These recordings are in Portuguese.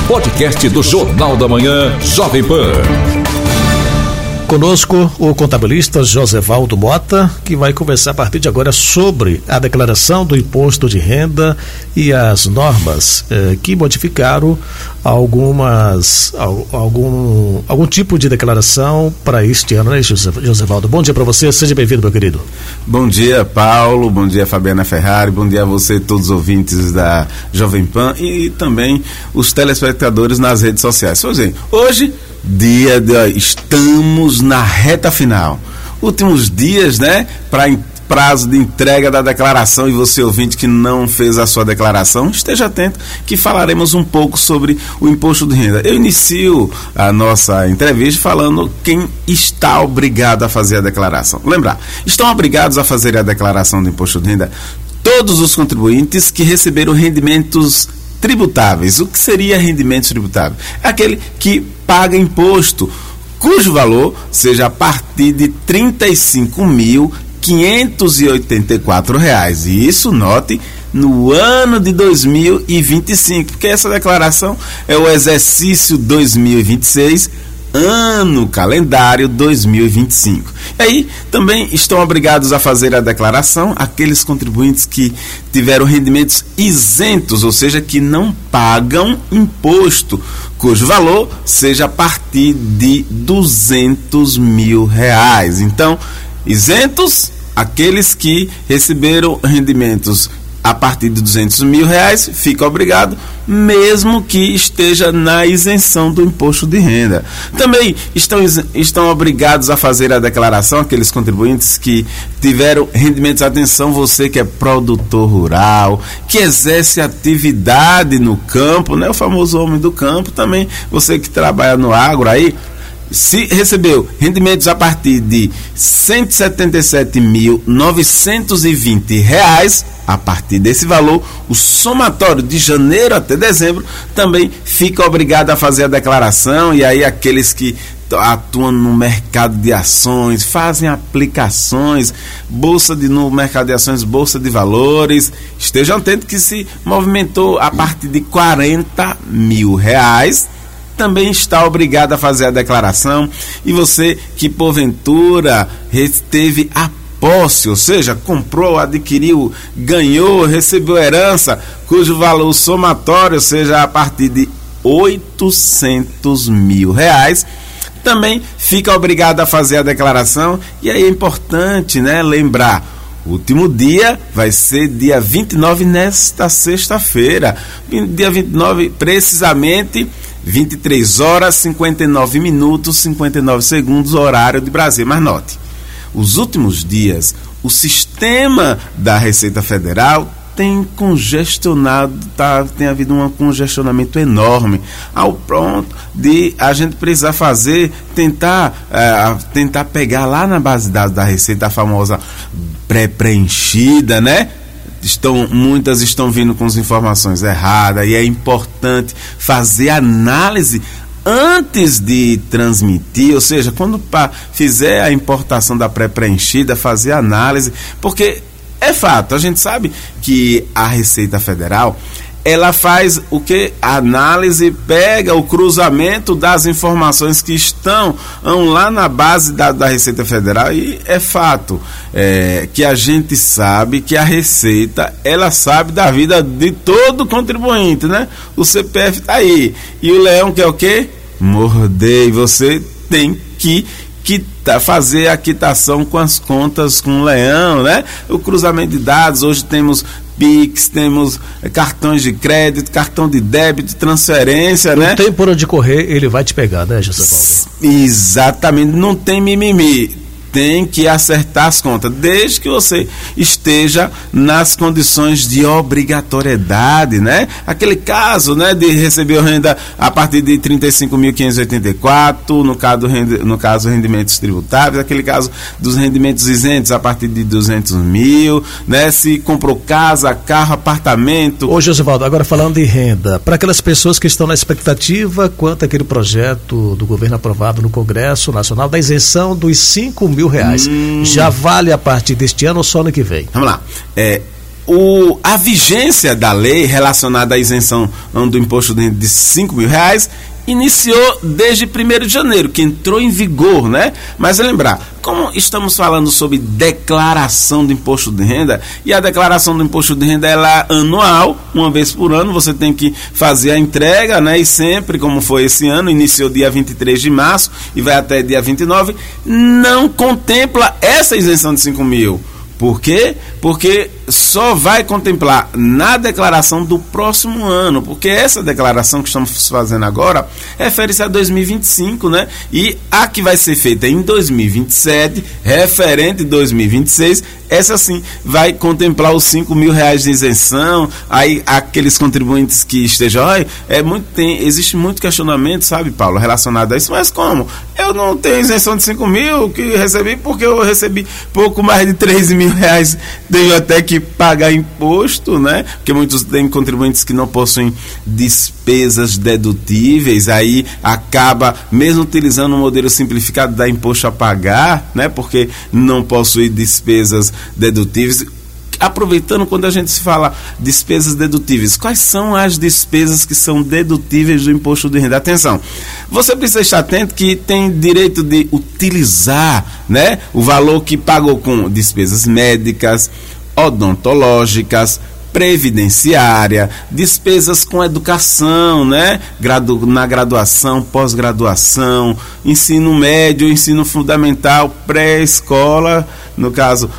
podcast do Jornal da Manhã, Jovem Pan. Conosco o contabilista Josevaldo Mota, que vai conversar a partir de agora sobre a declaração do imposto de renda e as normas que modificaram algum tipo de declaração para este ano, né, Josevaldo? Bom dia para você, seja bem-vindo, meu querido. Bom dia, Paulo, bom dia, Fabiana Ferrari, bom dia a você e todos os ouvintes da Jovem Pan e também os telespectadores nas redes sociais. Hoje estamos na reta final, últimos dias, né, para prazo de entrega da declaração, e você ouvinte que não fez a sua declaração, esteja atento que falaremos um pouco sobre o imposto de renda. Eu inicio a nossa entrevista falando quem está obrigado a fazer a declaração. Lembrar, estão obrigados a fazer a declaração do imposto de renda todos os contribuintes que receberam rendimentos tributáveis. O que seria rendimento tributável? É aquele que paga imposto cujo valor seja a partir de R$ 35.584. E isso, note, no ano de 2025, porque essa declaração é o exercício 2026, ano calendário 2025. E aí também estão obrigados a fazer a declaração aqueles contribuintes que tiveram rendimentos isentos, ou seja, que não pagam imposto, cujo valor seja a partir de R$ 200 mil. Então, isentos, aqueles que receberam rendimentos a partir de R$ 200 mil, fica obrigado, mesmo que esteja na isenção do imposto de renda. Também estão obrigados a fazer a declaração aqueles contribuintes que tiveram rendimentos. Atenção, você que é produtor rural, que exerce atividade no campo, né, o famoso homem do campo, também você que trabalha no agro aí, se recebeu rendimentos a partir de R$ 177.920, a partir desse valor, o somatório de janeiro até dezembro também fica obrigado a fazer a declaração. E aí aqueles que atuam no mercado de ações, fazem aplicações, no mercado de ações, bolsa de valores, estejam atentos que se movimentou a partir de R$ 40 mil, também está obrigado a fazer a declaração. E você que porventura teve a posse, ou seja, comprou, adquiriu, ganhou, recebeu herança, cujo valor somatório seja a partir de R$ 800 mil, também fica obrigado a fazer a declaração. E aí é importante, né, lembrar, o último dia vai ser dia 29, nesta sexta-feira, dia 29, precisamente 23 horas, 59 minutos, 59 segundos, horário de Brasília. Mas note, os últimos dias, o sistema da Receita Federal tem congestionado, tem havido um congestionamento enorme, ao ponto de a gente precisar tentar pegar lá na base de dados da Receita, a famosa pré-preenchida, né? Muitas estão vindo com as informações erradas, e é importante fazer análise antes de transmitir, ou seja, quando fizer a importação da pré-preenchida, fazer análise, porque é fato, a gente sabe que a Receita Federal, ela faz o que? A análise, pega o cruzamento das informações que estão lá na base da Receita Federal, e é fato que a gente sabe que a Receita, ela sabe da vida de todo contribuinte, né? O CPF está aí, e o leão quer o quê? Morder, e você tem que fazer a quitação com as contas com o leão, né? O cruzamento de dados, hoje temos Pix, temos cartões de crédito, cartão de débito, transferência, né? Não tem por onde correr, ele vai te pegar, né, Josevaldo? Exatamente, não tem mimimi. Tem que acertar as contas, desde que você esteja nas condições de obrigatoriedade, né? Aquele caso, né, de receber renda a partir de R$ 35.584, no caso rendimentos tributáveis, aquele caso dos rendimentos isentos a partir de R$ 200 mil, né? Se comprou casa, carro, apartamento. Ô Josevaldo, agora falando de renda, para aquelas pessoas que estão na expectativa quanto àquele projeto do governo aprovado no Congresso Nacional da isenção dos R$ 5.000, já vale a partir deste ano ou só ano que vem? Vamos lá. a vigência da lei relacionada à isenção do imposto de renda de R$5.000 iniciou desde 1º de janeiro, que entrou em vigor, né? Mas lembrar, como estamos falando sobre declaração do imposto de renda, e a declaração do imposto de renda ela é anual, uma vez por ano, você tem que fazer a entrega, né? E sempre, como foi esse ano, iniciou dia 23 de março e vai até dia 29, não contempla essa isenção de 5.000. Por quê? Porque só vai contemplar na declaração do próximo ano, porque essa declaração que estamos fazendo agora refere-se a 2025, né? E a que vai ser feita em 2027, referente 2026, essa sim vai contemplar os R$5.000 de isenção. Aí aqueles contribuintes que estejam, existe muito questionamento, sabe, Paulo, relacionado a isso, mas como? Eu não tenho isenção de 5.000 que recebi porque eu recebi pouco mais de R$13.000, tenho até que pagar imposto, né? Porque muitos têm contribuintes que não possuem despesas dedutíveis, aí acaba, mesmo utilizando um modelo simplificado, dá imposto a pagar, né? Porque não possui despesas dedutíveis. Aproveitando, quando a gente se fala despesas dedutíveis, quais são as despesas que são dedutíveis do imposto de renda? Atenção, você precisa estar atento que tem direito de utilizar, né, o valor que pagou com despesas médicas, odontológicas, previdenciária, despesas com educação, né? Na graduação, pós-graduação, ensino médio, ensino fundamental, pré-escola, no caso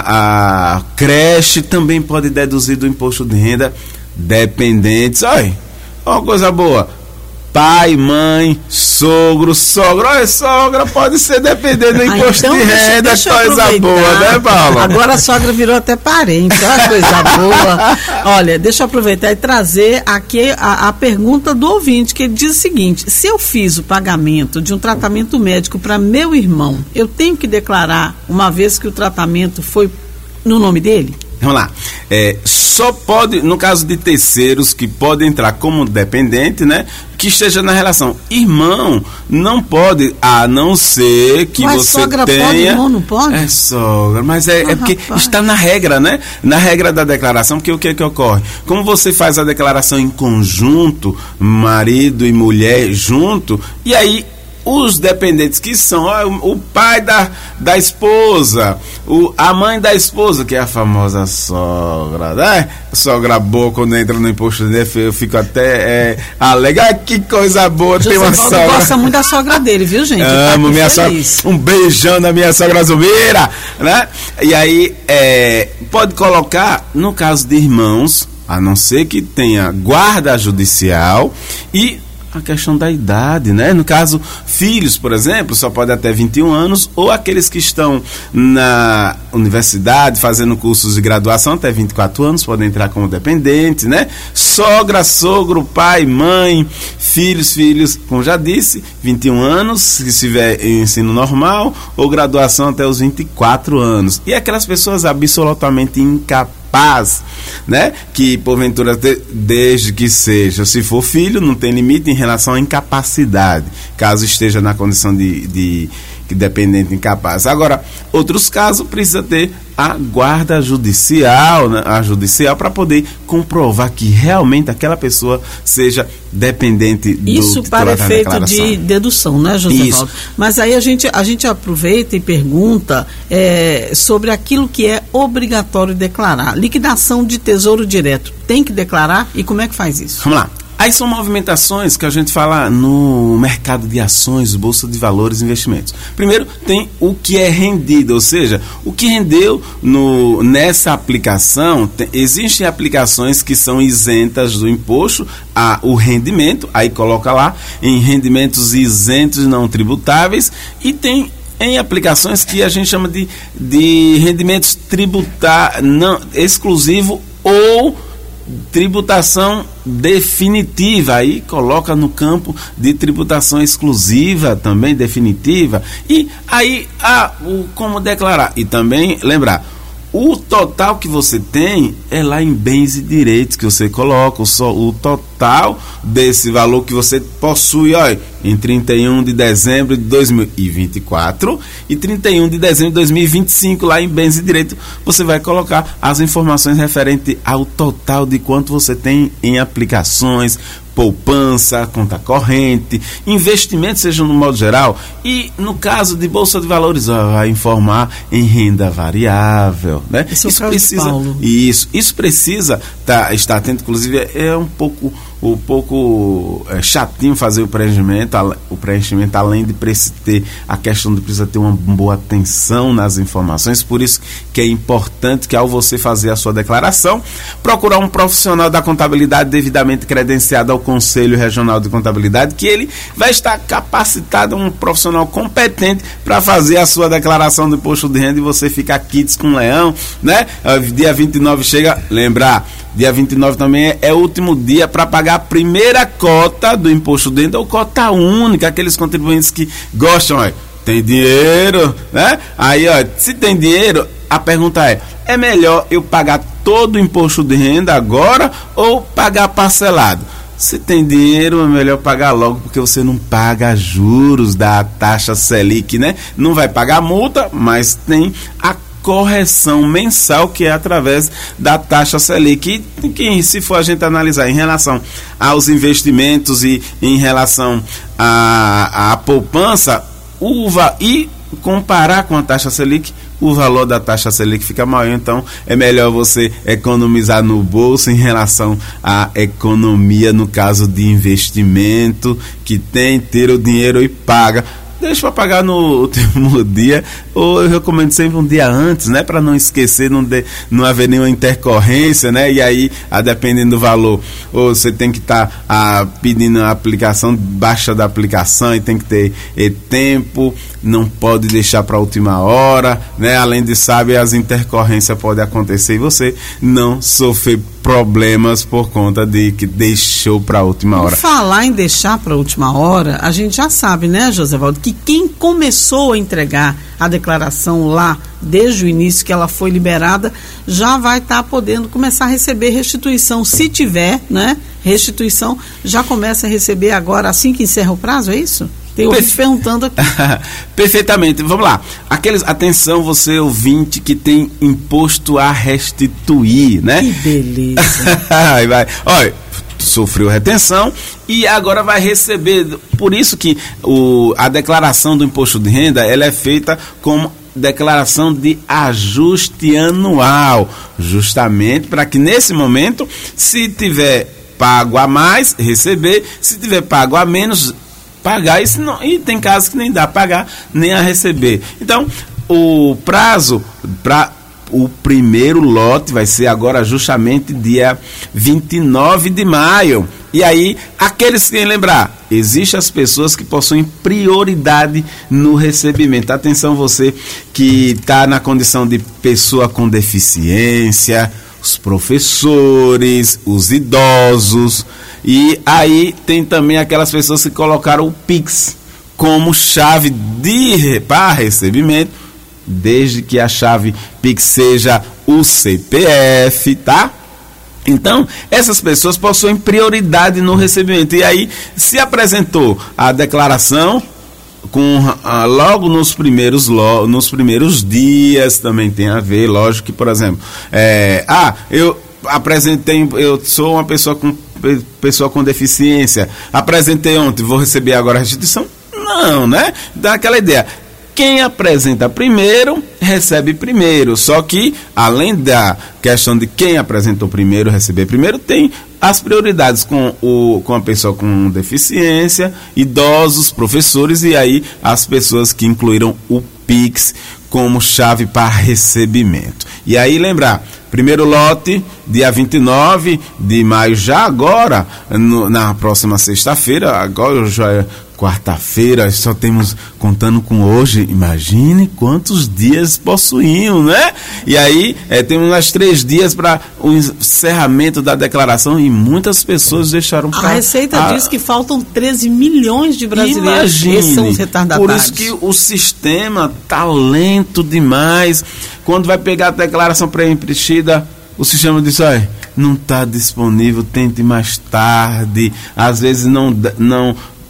a creche também pode deduzir do imposto de renda. Dependentes, olha, uma coisa boa, pai, mãe, sogro, sogra. Olha, sogra pode ser dependendo do imposto de renda, coisa boa, né, Paulo? Agora a sogra virou até parente, olha, coisa boa. Olha, deixa eu aproveitar e trazer aqui a pergunta do ouvinte, que ele diz o seguinte: se eu fiz o pagamento de um tratamento médico para meu irmão, eu tenho que declarar, uma vez que o tratamento foi no nome dele? Vamos lá, só pode, no caso de terceiros que podem entrar como dependente, né, que esteja na relação. Irmão não pode, a não ser que mas você sogra tenha... pode, irmão não pode? É sogra, mas é porque rapaz, está na regra, né, na regra da declaração, porque o que ocorre? Como você faz a declaração em conjunto, marido e mulher junto, e aí os dependentes que são o pai da esposa, a mãe da esposa, que é a famosa sogra, né? Sogra boa, quando entra no imposto de renda, eu fico até alegre. Que coisa boa, José tem uma Valdo sogra. Gosta muito da sogra dele, viu, gente? Amo minha sogra. Um beijão na minha sogra Zumeira, né? E aí, pode colocar, no caso de irmãos, a não ser que tenha guarda judicial, e a questão da idade, né? No caso, filhos, por exemplo, só pode até 21 anos, ou aqueles que estão na universidade fazendo cursos de graduação até 24 anos, podem entrar como dependentes, né? Sogra, sogro, pai, mãe, filhos, como já disse, 21 anos, se tiver em ensino normal, ou graduação até os 24 anos. E aquelas pessoas absolutamente incapazes, né? Que porventura, desde que seja, se for filho, não tem limite em relação à incapacidade, caso esteja na condição de dependente incapaz. Agora, outros casos precisa ter a guarda judicial, né? A judicial, para poder comprovar que realmente aquela pessoa seja dependente do isso para efeito de dedução, né, José Valdo? Mas aí a gente aproveita e pergunta sobre aquilo que é obrigatório declarar. Liquidação de tesouro direto, tem que declarar? E como é que faz isso? Vamos lá. Aí são movimentações que a gente fala no mercado de ações, bolsa de valores e investimentos. Primeiro tem o que é rendido, ou seja, o que rendeu nessa aplicação. Existem aplicações que são isentas do imposto o rendimento, aí coloca lá em rendimentos isentos e não tributáveis, e tem em aplicações que a gente chama de rendimentos não exclusivo ou tributação definitiva, aí coloca no campo de tributação exclusiva, também definitiva. E aí como declarar, e também lembrar, o total que você tem é lá em bens e direitos que você coloca, o total desse valor que você possui. Olha, em 31 de dezembro de 2024 e 31 de dezembro de 2025, lá em Bens e Direito, você vai colocar as informações referentes ao total de quanto você tem em aplicações, poupança, conta corrente, investimento, seja no modo geral, e no caso de Bolsa de Valores, vai informar em renda variável, né? Isso precisa, isso precisa estar atento. Inclusive é um pouco chatinho fazer o preenchimento, além de ter a questão de precisa ter uma boa atenção nas informações. Por isso que é importante que, ao você fazer a sua declaração, procurar um profissional da contabilidade devidamente credenciado ao Conselho Regional de Contabilidade, que ele vai estar capacitado, um profissional competente para fazer a sua declaração do imposto de renda, e você fica quites com o leão, né? Dia 29 chega, lembrar, dia 29 também é o último dia para pagar a primeira cota do imposto de renda, ou cota única, aqueles contribuintes que gostam, tem dinheiro, né? Aí, se tem dinheiro, a pergunta é melhor eu pagar todo o imposto de renda agora ou pagar parcelado? Se tem dinheiro, é melhor pagar logo, porque você não paga juros da taxa Selic, né? Não vai pagar multa, mas tem a correção mensal, que é através da taxa Selic, que se for a gente analisar em relação aos investimentos e em relação à poupança, e comparar com a taxa Selic, o valor da taxa Selic fica maior. Então é melhor você economizar no bolso em relação à economia, no caso de investimento, que ter o dinheiro e paga. Deixa para pagar no último dia, ou eu recomendo sempre um dia antes, né, para não esquecer, não haver nenhuma intercorrência, né, e aí, dependendo do valor, ou você tem que estar pedindo a aplicação, baixa da aplicação, e tem que ter tempo, não pode deixar para a última hora, né, além de saber, as intercorrências podem acontecer e você não sofrer problemas por conta de que deixou para a última hora. Por falar em deixar para a última hora, a gente já sabe, né, Josévaldo, que quem começou a entregar a declaração lá desde o início que ela foi liberada, já vai estar podendo começar a receber restituição. Se tiver, né, restituição, já começa a receber agora, assim que encerra o prazo, é isso? Tem ouvinte perguntando aqui. Perfeitamente, vamos lá. Atenção, você ouvinte que tem imposto a restituir, né? Que beleza. Vai. Olha, sofreu retenção e agora vai receber. Por isso que a declaração do imposto de renda, ela é feita como declaração de ajuste anual, justamente para que nesse momento, se tiver pago a mais, receber, se tiver pago a menos, pagar. Isso não, e tem casos que nem dá pagar nem a receber. Então, o prazo para o primeiro lote vai ser agora justamente dia 29 de maio. E aí, aqueles que lembrar, existem as pessoas que possuem prioridade no recebimento. Atenção, você que está na condição de pessoa com deficiência, os professores, os idosos, e aí tem também aquelas pessoas que colocaram o Pix como chave para recebimento, desde que a chave Pix seja o CPF, tá? Então, essas pessoas possuem prioridade no recebimento. E aí, se apresentou a declaração logo nos primeiros dias, também tem a ver, lógico que, por exemplo, eu sou uma pessoa com deficiência, apresentei ontem, vou receber agora a restituição? Não, né? Dá aquela ideia. Quem apresenta primeiro, recebe primeiro. Só que, além da questão de quem apresentou primeiro, receber primeiro, tem as prioridades com a pessoa com deficiência, idosos, professores, e aí as pessoas que incluíram o Pix como chave para recebimento. E aí lembrar, primeiro lote, dia 29 de maio, já agora, na próxima sexta-feira, agora já é quarta-feira, só temos, contando com hoje, imagine quantos dias possuímos, né? E aí, temos mais 3 dias para o encerramento da declaração, e muitas pessoas deixaram para... A Receita diz que faltam 13 milhões de brasileiros. Imagine, esses são os retardatários. Por isso que o sistema está lento demais. Quando vai pegar a declaração preenchida, o sistema diz, não está disponível, tente mais tarde. Às vezes não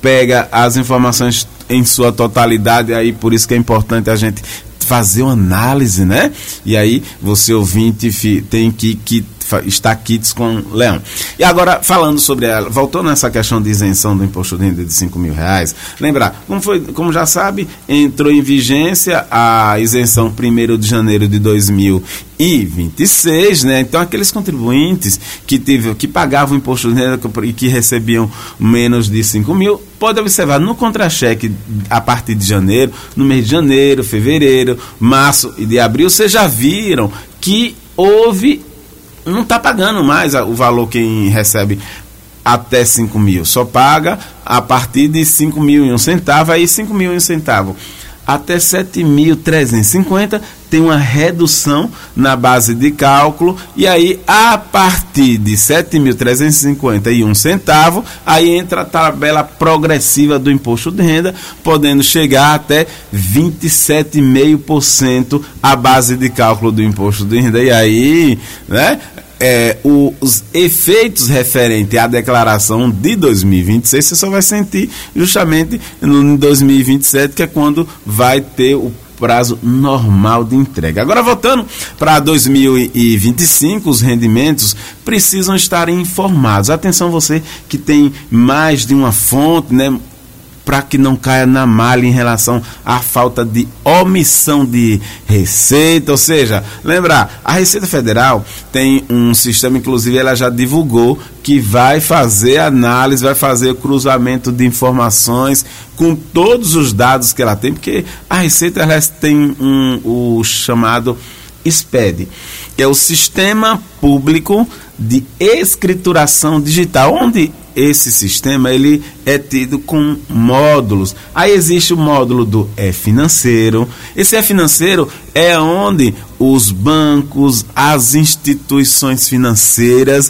pega as informações em sua totalidade, aí por isso que é importante a gente fazer uma análise, né? E aí você, ouvinte, tem que está quites com Leão. E agora, falando sobre ela, voltando nessa questão de isenção do imposto de renda de R$5.000, lembrar, como já sabe, entrou em vigência a isenção 1º de janeiro de 2026, né? Então, aqueles contribuintes que pagavam imposto de renda e que recebiam menos de 5 mil, pode observar no contra-cheque a partir de janeiro, no mês de janeiro, fevereiro, março e de abril, vocês já viram que não está pagando mais o valor quem recebe até 5 mil, só paga a partir de 5.001, aí 5.001 até 7.350 tem uma redução na base de cálculo, e aí a partir de 7.351 aí entra a tabela progressiva do imposto de renda, podendo chegar até 27,5% a base de cálculo do imposto de renda. E aí, né, os efeitos referentes à declaração de 2026 você só vai sentir justamente em 2027, que é quando vai ter o prazo normal de entrega. Agora, voltando para 2025, os rendimentos precisam estar informados. Atenção, você que tem mais de uma fonte, né, para que não caia na malha em relação à falta de omissão de receita. Ou seja, lembrar, a Receita Federal tem um sistema, inclusive ela já divulgou, que vai fazer análise, vai fazer o cruzamento de informações com todos os dados que ela tem, porque a Receita ela tem o chamado SPED, que é o Sistema Público de Escrituração Digital, onde esse sistema ele é tido com módulos. Aí existe o módulo do E-Financeiro. Esse E-Financeiro é onde os bancos, as instituições financeiras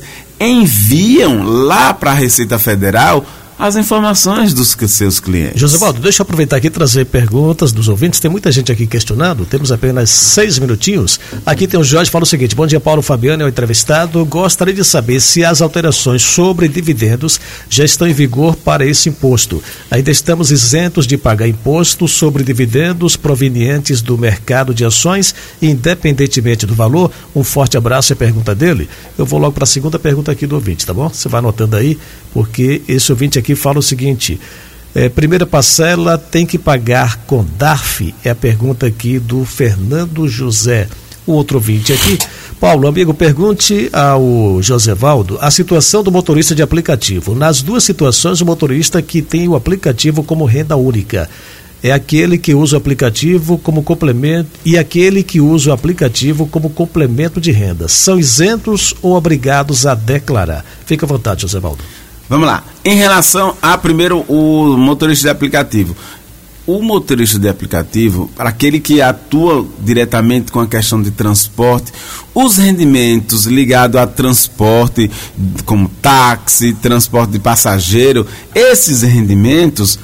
enviam lá para a Receita Federal as informações dos seus clientes. Josevaldo, deixa eu aproveitar aqui e trazer perguntas dos ouvintes. Tem muita gente aqui questionando, temos apenas 6 minutinhos. Aqui tem o Jorge, fala o seguinte: bom dia, Paulo Fabiano, é o entrevistado. Gostaria de saber se as alterações sobre dividendos já estão em vigor para esse imposto. Ainda estamos isentos de pagar imposto sobre dividendos provenientes do mercado de ações, independentemente do valor? Um forte abraço, é a pergunta dele. Eu vou logo para a segunda pergunta aqui do ouvinte, tá bom? Você vai anotando aí, porque esse ouvinte aqui fala o seguinte: primeira parcela tem que pagar com DARF? É a pergunta aqui do Fernando José. O outro ouvinte aqui: Paulo, amigo, pergunte ao Josevaldo a situação do motorista de aplicativo. Nas duas situações, o motorista que tem o aplicativo como renda única é aquele que usa o aplicativo como complemento, e aquele que usa o aplicativo como complemento de renda são isentos ou obrigados a declarar? Fica à vontade, Josevaldo. Vamos lá. Em relação a, primeiro, o motorista de aplicativo. O motorista de aplicativo, para aquele que atua diretamente com a questão de transporte, os rendimentos ligados a transporte, como táxi, transporte de passageiro, esses rendimentos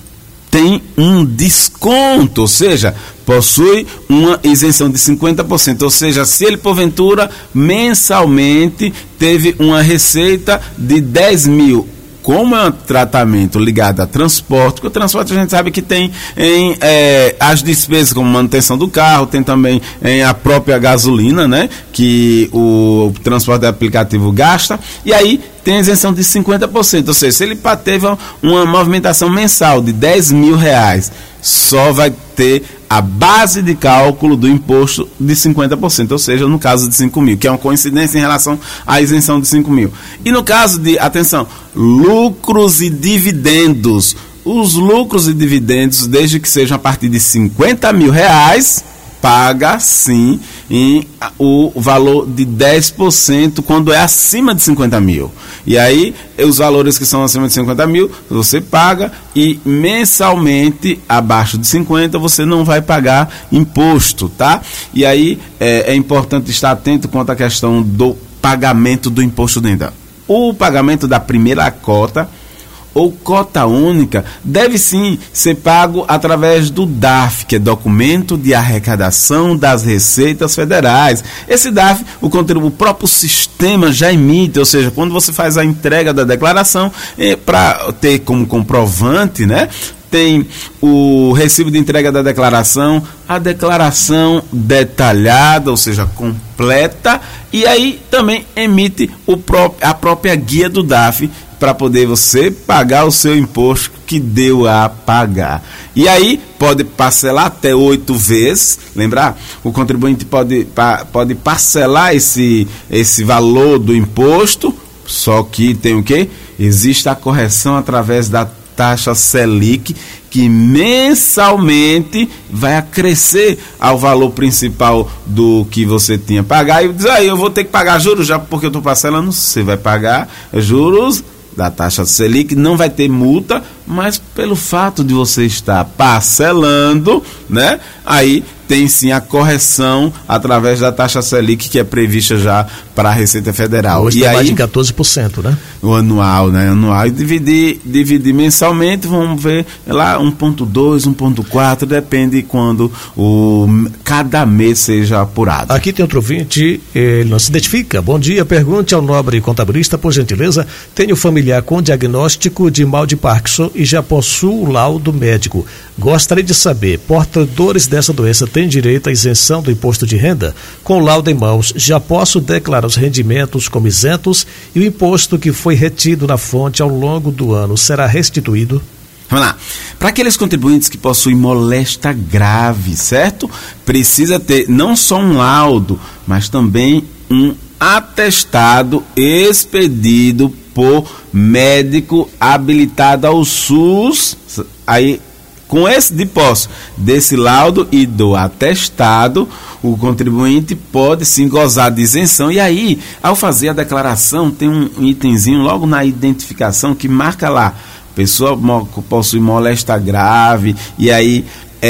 têm um desconto, ou seja, possui uma isenção de 50%, ou seja, se ele porventura mensalmente teve uma receita de 10 mil, como é um tratamento ligado a transporte, porque o transporte a gente sabe que tem as despesas como manutenção do carro, tem também a própria gasolina, né, que o transporte aplicativo gasta, e aí tem a isenção de 50%, ou seja, se ele teve uma movimentação mensal de 10 mil reais, só vai ter a base de cálculo do imposto de 50%, ou seja, no caso de 5 mil, que é uma coincidência em relação à isenção de 5 mil. E no caso de, atenção, lucros e dividendos, os lucros e dividendos, desde que sejam a partir de 50 mil reais, paga sim o valor de 10% quando é acima de 50 mil. E aí, os valores que são acima de 50 mil, você paga, e mensalmente, abaixo de 50, você não vai pagar imposto, tá? E aí, é importante estar atento quanto à questão do pagamento do imposto de renda. O pagamento da primeira cota, ou cota única deve sim ser pago através do DARF, que é Documento de Arrecadação das Receitas Federais. Esse DARF, o próprio sistema já emite, ou seja, quando você faz a entrega da declaração, para ter como comprovante, né? Tem o recibo de entrega da declaração, a declaração detalhada, ou seja, completa, e aí também emite a própria guia do DARF para poder você pagar o seu imposto que deu a pagar. E aí pode parcelar até 8 vezes, lembrar? O contribuinte pode parcelar esse valor do imposto, só que tem o quê? Existe a correção através da taxa Selic, que mensalmente vai acrescer ao valor principal do que você tinha pagar, e diz, eu vou ter que pagar juros já porque eu estou parcelando. Você vai pagar juros da taxa Selic, não vai ter multa, mas pelo fato de você estar parcelando, né, aí tem sim a correção através da taxa Selic, que é prevista já para a Receita Federal. Hoje e tem aí, mais de 14%, né? O anual, né? Anual. E dividir mensalmente, vamos ver lá 1,2, 1,4, depende quando cada mês seja apurado. Aqui tem outro ouvinte, ele não se identifica. Bom dia, pergunte ao nobre contabilista, por gentileza. Tenho familiar com diagnóstico de mal de Parkinson e já possuo o laudo médico. Gostaria de saber, portadores dessa doença têm direito à isenção do imposto de renda? Com o laudo em mãos, já posso declarar os rendimentos como isentos e o imposto que foi retido na fonte ao longo do ano será restituído? Vamos lá. Para aqueles contribuintes que possuem moléstia grave, certo? Precisa ter não só um laudo, mas também um atestado expedido por médico habilitado ao SUS. Aí, com esse depósito desse laudo e do atestado, o contribuinte pode sim gozar de isenção. E aí, ao fazer a declaração, tem um itemzinho logo na identificação que marca lá, pessoa possui moléstia grave. E aí,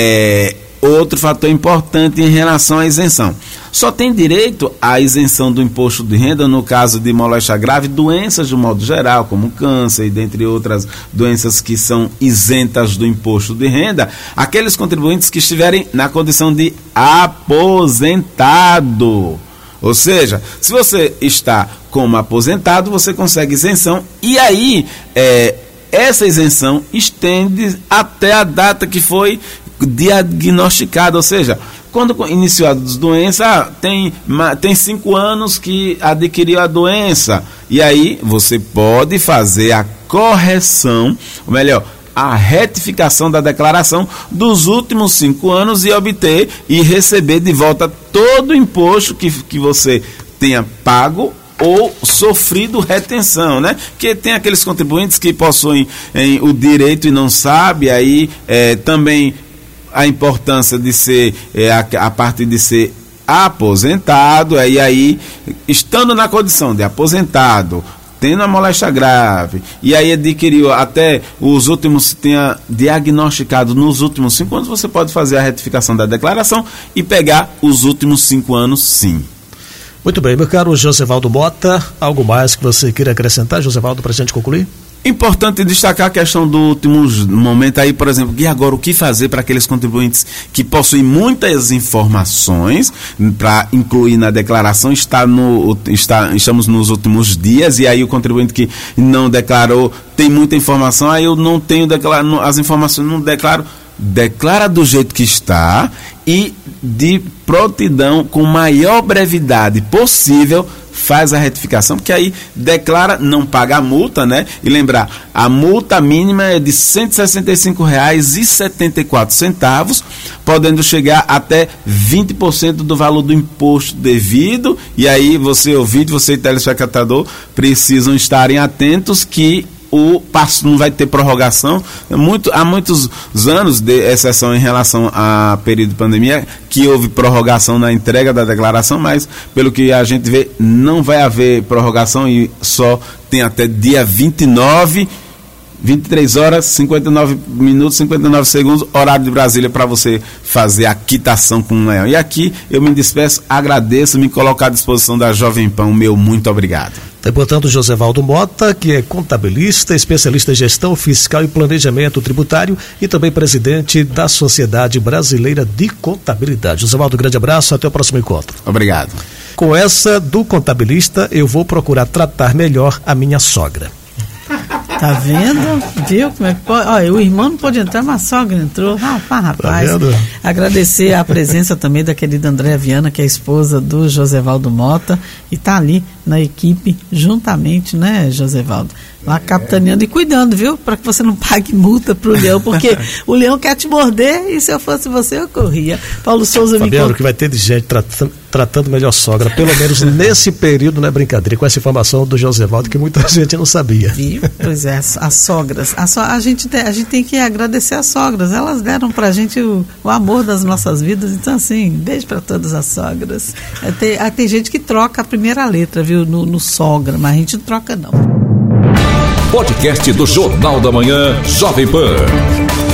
outro fator importante em relação à isenção. Só tem direito à isenção do imposto de renda no caso de moléstia grave, doenças de modo geral, como câncer e dentre outras doenças que são isentas do imposto de renda, aqueles contribuintes que estiverem na condição de aposentado. Ou seja, se você está como aposentado, você consegue isenção, e aí essa isenção estende até a data que foi diagnosticada, ou seja, quando iniciou a doença, tem 5 anos que adquiriu a doença, e aí você pode fazer a correção, ou melhor, a retificação da declaração dos últimos 5 anos e obter e receber de volta todo o imposto que você tenha pago ou sofrido retenção, né? Que tem aqueles contribuintes que possuem o direito e não sabem, aí também a importância de ser, a parte de ser aposentado, e aí, estando na condição de aposentado, tendo a moléstia grave, e aí adquiriu até os últimos, tenha diagnosticado nos últimos 5 anos, você pode fazer a retificação da declaração e pegar os últimos 5 anos, sim. Muito bem, meu caro Josevaldo Mota, algo mais que você queira acrescentar, Josevaldo, para a gente concluir? Importante destacar a questão do último momento aí, por exemplo, e agora o que fazer para aqueles contribuintes que possuem muitas informações para incluir na declaração. Estamos nos últimos dias, e aí o contribuinte que não declarou tem muita informação, aí eu não tenho as informações, não declaro. Declara do jeito que está e de prontidão, com maior brevidade possível, faz a retificação, porque aí declara, não paga a multa, né? E lembrar, a multa mínima é de R$ 165,74, podendo chegar até 20% do valor do imposto devido. E aí você ouvinte, você telespectador, precisam estarem atentos que o passo não vai ter prorrogação. Há muitos anos, de exceção em relação a período de pandemia, que houve prorrogação na entrega da declaração, mas pelo que a gente vê, não vai haver prorrogação, e só tem até dia 29, 23 horas, 59 minutos, 59 segundos, horário de Brasília, para você fazer a quitação com o Leão. E aqui eu me despeço, agradeço, me coloco à disposição da Jovem Pan, meu muito obrigado. É, portanto, Josevaldo Mota, que é contabilista, especialista em gestão fiscal e planejamento tributário e também presidente da Sociedade Brasileira de Contabilidade. Josevaldo, grande abraço, até o próximo encontro. Obrigado. Com essa do contabilista, eu vou procurar tratar melhor a minha sogra. Tá vendo? Viu como é que pode? Olha, o irmão não pôde entrar, mas a sogra entrou. Rapaz. Tá vendo? Agradecer a presença também da querida Andréa Viana, que é a esposa do Josevaldo Mota, e tá ali na equipe juntamente, né, Josevaldo? Lá capitaneando e cuidando, viu? Para que você não pague multa pro leão, porque o leão quer te morder e se eu fosse você, eu corria. Paulo Souza Fabiano, me conta. Que vai ter de gente tratando melhor sogra, pelo menos nesse período, não é brincadeira, com essa informação do Josevaldo que muita gente não sabia. Viu? Pois é, as sogras. A gente tem que agradecer as sogras, elas deram pra gente o amor das nossas vidas, então assim, beijo pra todas as sogras. Tem gente que troca a primeira letra, viu, no sogra, mas a gente não troca não. Podcast do Jornal da Manhã, Jovem Pan.